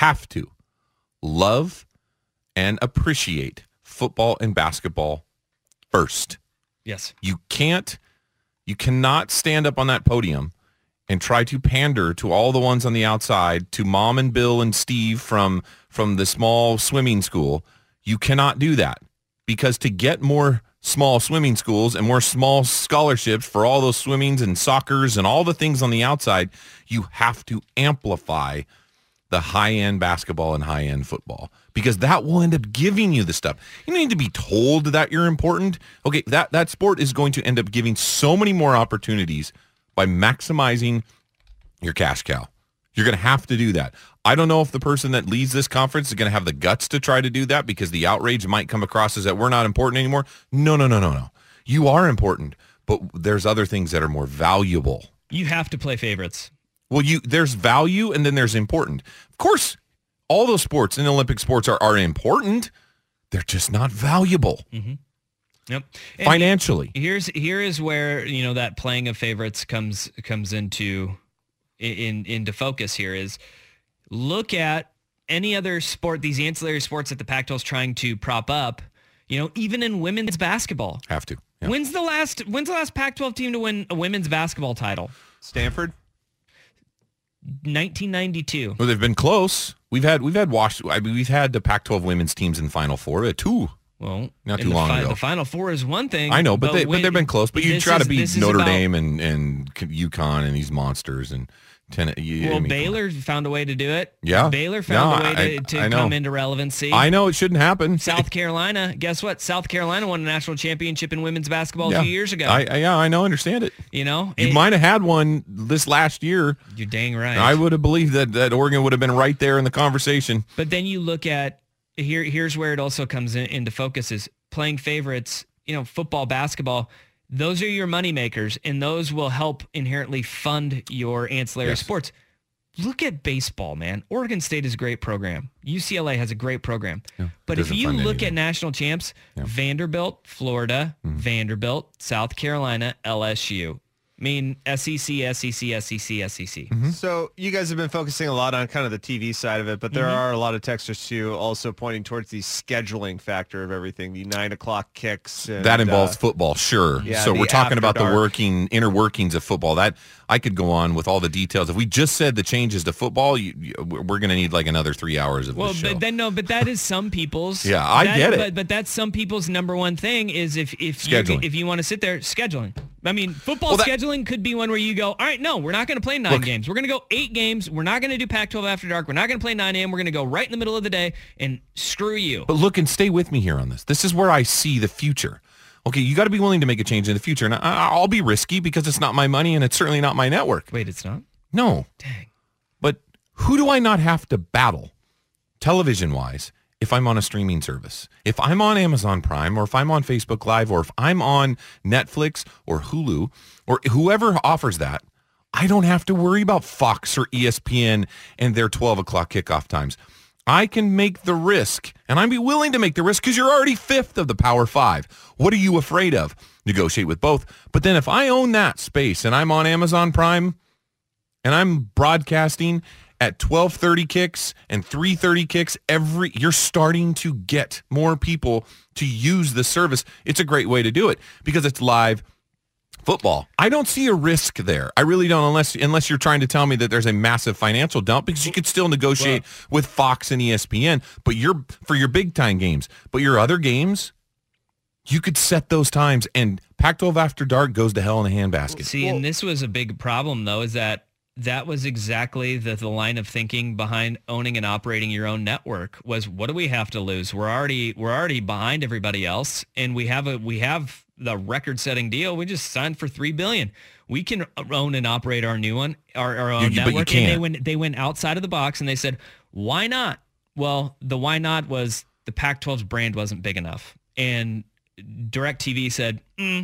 S8: love and appreciate football and basketball first.
S6: Yes.
S8: You cannot stand up on that podium and try to pander to all the ones on the outside, to Mom and Bill and Steve from the small swimming school. You cannot do that, because to get more small swimming schools and more small scholarships for all those swimmings and soccers and all the things on the outside, you have to amplify the high-end basketball and high-end football, because that will end up giving you the stuff. You don't need to be told that you're important. Okay, that sport is going to end up giving so many more opportunities by maximizing your cash cow. You're going to have to do that. I don't know if the person that leads this conference is going to have the guts to try to do that, because the outrage might come across as that we're not important anymore. No. You are important, but there's other things that are more valuable.
S6: You have to play favorites.
S8: Well, there's value and then there's important. Of course, all those sports and Olympic sports are important. They're just not valuable.
S6: Mm-hmm. Yep. And
S8: financially.
S6: Here is where, that playing of favorites comes into focus here. Is look at any other sport, these ancillary sports that the Pac-12 is trying to prop up, even in women's basketball.
S8: Have to. Yeah.
S6: When's the last Pac-12 team to win a women's basketball title?
S10: Stanford?
S6: 1992.
S8: Well, they've been close. We've had the Pac-12 women's teams in Final Four. 2
S6: Well,
S8: not too long ago.
S6: The Final Four is one thing.
S8: I know, but they've been close. But you try to beat Notre Dame and UConn and these monsters and
S6: Baylor found a way to do it.
S8: Yeah,
S6: Baylor found a way to come into relevancy.
S8: I know it shouldn't happen.
S6: South Carolina, guess what? South Carolina won a national championship in women's basketball a few years ago.
S8: I know, understand it.
S6: You know,
S8: you might have had one this last year.
S6: You're dang right.
S8: I would have believed that Oregon would have been right there in the conversation.
S6: But then you look at here's where it also comes into focus is playing favorites. You know, football, basketball. Those are your money makers, and those will help inherently fund your ancillary sports. Look at baseball, man. Oregon State is a great program. UCLA has a great program. Yeah, but if you look at national champs, Vanderbilt, Florida, Vanderbilt, South Carolina, LSU. I mean, SEC.
S10: Mm-hmm. So you guys have been focusing a lot on kind of the TV side of it, but there are a lot of texters too also pointing towards the scheduling factor of everything, the 9 o'clock kicks. And,
S8: that involves football, sure. Yeah, so we're talking about the inner workings of football. That I could go on with all the details. If we just said the changes to football, we're going to need like another 3 hours of this show.
S6: But that is some people's.
S8: Yeah, I get it.
S6: But that's some people's number one thing is if you want to sit there, scheduling. I mean, football scheduling could be one where you go, all right, no, we're not going to play 9 games. We're going to go 8 games. We're not going to do Pac-12 After Dark. We're not going to play 9 a.m. We're going to go right in the middle of the day and screw you.
S8: But look and stay with me here on this. This is where I see the future. Okay, you got to be willing to make a change in the future. And I'll be risky because it's not my money and it's certainly not my network.
S6: Wait, it's not?
S8: No.
S6: Dang.
S8: But who do I not have to battle television-wise if I'm on a streaming service? If I'm on Amazon Prime or if I'm on Facebook Live or if I'm on Netflix or Hulu or whoever offers that, I don't have to worry about Fox or ESPN and their 12 o'clock kickoff times. I can make the risk, and I'd be willing to make the risk because you're already 5th of the Power 5. What are you afraid of? Negotiate with both. But then if I own that space and I'm on Amazon Prime and I'm broadcasting at 12:30 kicks and 3:30 kicks you're starting to get more people to use the service. It's a great way to do it because it's live football. I don't see a risk there. I really don't, unless you're trying to tell me that there's a massive financial dump, because you could still negotiate with Fox and ESPN, but for your big time games. But your other games, you could set those times, and Pac-12 After Dark goes to hell in a handbasket.
S6: See, and this was a big problem, though, is that was exactly the line of thinking behind owning and operating your own network was, what do we have to lose? We're already behind everybody else, and we have the record-setting deal. We just signed for $3 billion. We can own and operate our new one, our own network. But you can't. And they went outside of the box and they said, why not? Well, the why not was the Pac-12's brand wasn't big enough, and DirecTV said,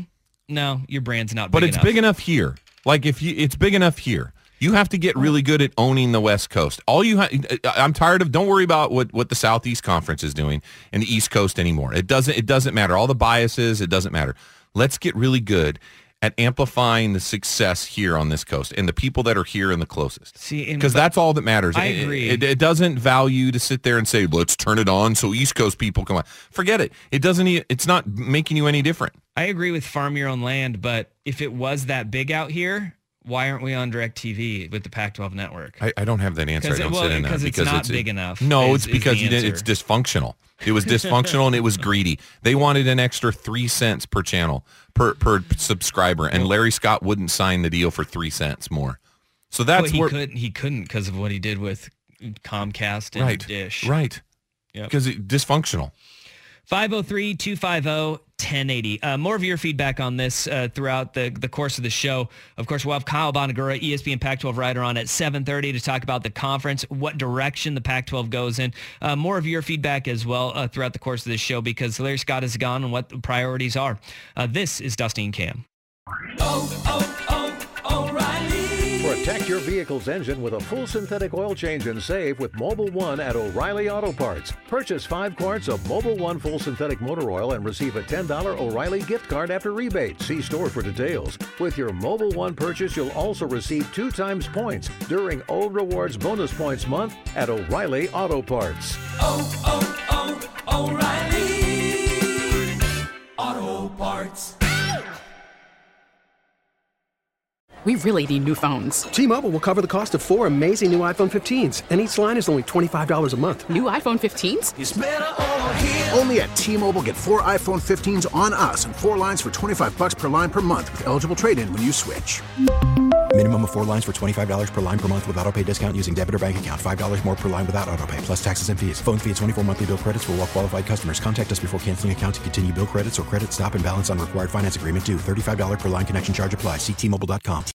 S6: no, your brand's not big enough.
S8: But it's big enough here. Like it's big enough here. You have to get really good at owning the West Coast. I'm tired of, don't worry about what the Southeast Conference is doing and the East Coast anymore. It doesn't matter. All the biases, it doesn't matter. Let's get really good at amplifying the success here on this coast and the people that are here and the closest. See, because that's all that matters.
S6: I agree.
S8: It doesn't value to sit there and say, let's turn it on so East Coast people come on. Forget it. It's not making you any different.
S6: I agree with farm your own land, but if it was that big out here, why aren't we on DirecTV with the Pac-12 network?
S8: I don't have that answer. I don't sit in that
S6: because it's not big enough.
S8: No, it's because it's dysfunctional. It was dysfunctional and it was greedy. They wanted an extra 3 cents per channel, per subscriber, and Larry Scott wouldn't sign the deal for 3 cents more. So that's
S6: he couldn't because of what he did with Comcast and Dish.
S8: Right. Because dysfunctional.
S6: 503-250-1080. More of your feedback on this throughout the course of the show. Of course, we'll have Kyle Bonagura, ESPN Pac-12 writer, on at 7:30 to talk about the conference, what direction the Pac-12 goes in. More of your feedback as well throughout the course of this show because Larry Scott is gone and what the priorities are. This is Dusty and Cam.
S21: O'Reilly. Protect your vehicle's engine with a full synthetic oil change and save with Mobil 1 at O'Reilly Auto Parts. Purchase 5 quarts of Mobil 1 full synthetic motor oil and receive a $10 O'Reilly gift card after rebate. See store for details. With your Mobil 1 purchase, you'll also receive 2 times points during O Rewards Bonus Points Month at O'Reilly Auto Parts. O'Reilly Auto Parts.
S12: We really need new phones.
S13: T-Mobile will cover the cost of 4 amazing new iPhone 15s, and each line is only $25 a month.
S12: New iPhone 15s?
S14: It's better over here. Only at T-Mobile, get 4 iPhone 15s on us and 4 lines for $25 per line per month with eligible trade-in when you switch.
S15: Minimum of 4 lines for $25 per line per month with autopay discount using debit or bank account. $5 more per line without autopay, plus taxes and fees. Phone fee at 24 monthly bill credits for well-qualified customers. Contact us before canceling account to continue bill credits or credit stop and balance on required finance agreement due. $35 per line connection charge applies. See T-Mobile.com.